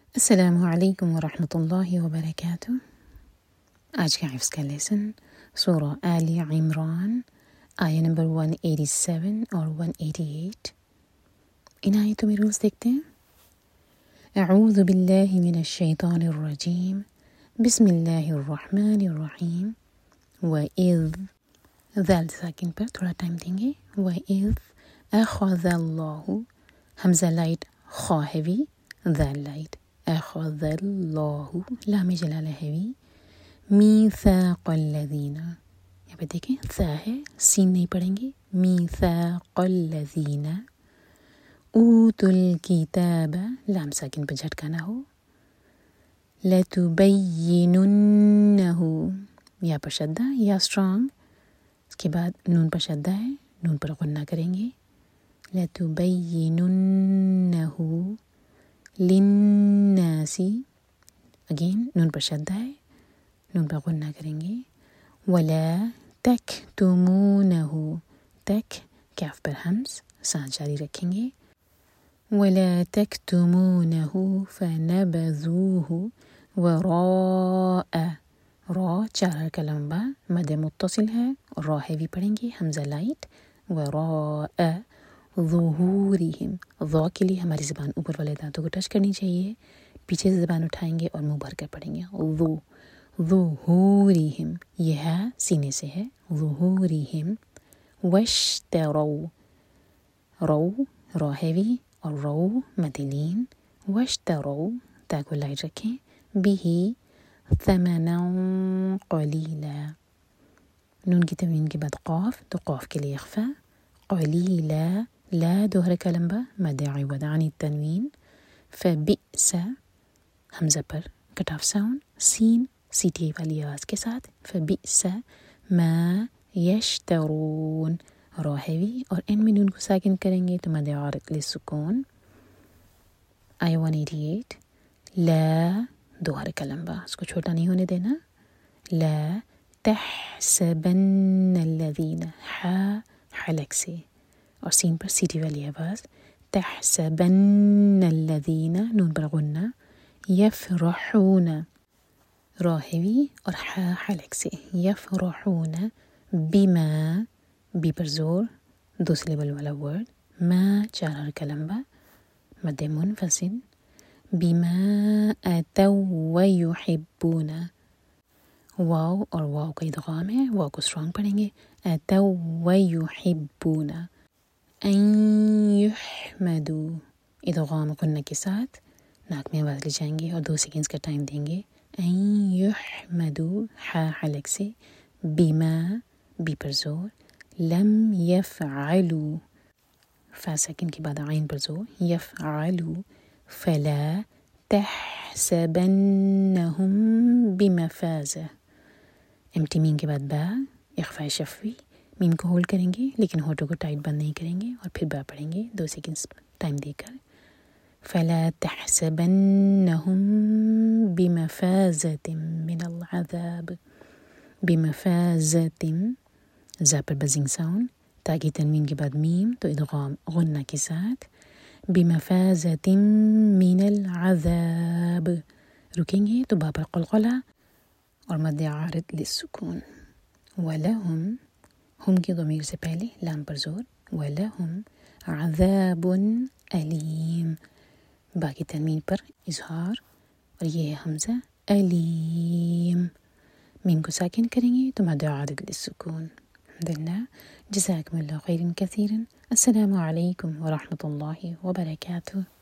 السلام علیکم ورحمۃ اللہ وبرکاتہ۔ آج کا حفظ کا لیسن سورہ آل عمران آیہ نمبر 187 اور 188۔ ان آیتوں میں رولز دیکھتے ہیں۔ اعوذ باللہ من الشیطان الرجیم، بسم اللہ الرحمن الرحیم۔ وَإِذْ، ذال ساکن پر تھوڑا ٹائم دیں گے۔ وَإِذْ أَخَذَ اللَّهُ، حمزہ لائٹ، خا ہیوی، ذال لائٹ، اخذ اللہ، لام جلالہ ہیوی، میثاق الذین، یہاں پہ دیکھیں ثا ہے، سین نہیں پڑھیں گے، میثاق الذین، اوتوا الکتاب، لام ساکن پہ جھٹکا نہ ہو، لتبیننہ، یا پر شدہ یا اسٹرانگ، اس کے بعد نون پر شدہ ہے، نون پر غنہ کریں گے، لتبیننہ للناس، اگین نون پر شدہ ہے، نون پر غنہ کریں گے، ولا تکتمونہ، تک کاف پر ہمز، سانس جاری رکھیں گے، ولا تکتمونہ فنبذوہ وراء، را چار کا لمبا مد متصل ہے اور را ہیوی پڑھیں گے، حمزہ لائٹ، وراء ظہورہم، ظا کے لیے ہماری زبان اوپر والے دانتوں کو ٹچ کرنی چاہیے، پیچھے سے زبان اٹھائیں گے اور منہ بھر کر پڑھیں گے، ظہورہم، یہ ہے سینے سے ہے، ظہورہم، واشتروا، رو را ہیوی اور رو مدلین، واشتروا، تا کو لائٹ رکھیں، بہ ثمنا قلیلا، نون کی تنوین کے بعد قاف، تو قاف کے لیے اخفا، قلیلا، لا دو حرکہ لمبا مد عوض عن التنوین، فبئس، حمزہ پر کٹ آف ساؤنڈ، سین سی ٹی والی آواز کے ساتھ، فبئس ما یشترون، را ہیوی اور ان میں نون کو ساکن کریں گے تو مد عارض للسکون۔ آیہ 188، لا دو حرکہ لمبا، اس کو چھوٹا نہیں ہونے دینا، لا تحسبن الذین، حلق سے اور سین پر سیٹی والی آواز، تحسبن الذین، نون پر غنہ، یفرحون، را ہیوی اور حلق سے، یفرحون بما، بی پر زور، دو سلیبل والا ورڈ، ما چار حرکہ لمبا مد منفصل، بما اتوا ویحبون، واو اور واو کا ادغام ہے، واو کو اسٹرانگ پڑھیں گے، اتوا ویحبون، ان یحمدوا، ادغام غنہ کے ساتھ ناک میں آواز لے جائیں گے اور 2 سیکنڈز کا ٹائم دیں گے، ان یحمدوا، حلق سے، بما، بی پر زور، لم یفعلوا، فا سیکنڈ کے بعد عین پر زور، یفعلوا، فلا تحسبنہم بمفازہ، امٹی میم کے بعد با، اخفاء شفوی، میم کو ہولڈ کریں گے لیکن ہونٹوں کو ٹائٹ بند نہیں کریں گے اور پھر با پڑھیں گے 2 سیکنڈز ٹائم دے کر، فلا تحسبنہم بمفازۃ من العذاب، بمفازۃ، زا پر بزنگ ساؤنڈ، تاکہ تنوین کے بعد میم تو ادغام غنہ کے ساتھ، بمفازۃ من العذاب، رکیں گے تو با پر قلقلہ اور مد عارض للسکون، وَلَهُمْ، ہم کی ضمیر سے پہلے لام پر زور، وَلَهُمْ عَذَابٌ أَلِيمٌ، باقی تنوین پر اظہار اور یہ ہے حمزہ علیم، میم کو ساکن کریں گے تو مد عارض للسکون۔ الحمدللہ، جزاکم اللہ خیرا کثیرا، السلام علیکم ورحمۃ اللہ وبرکاتہ۔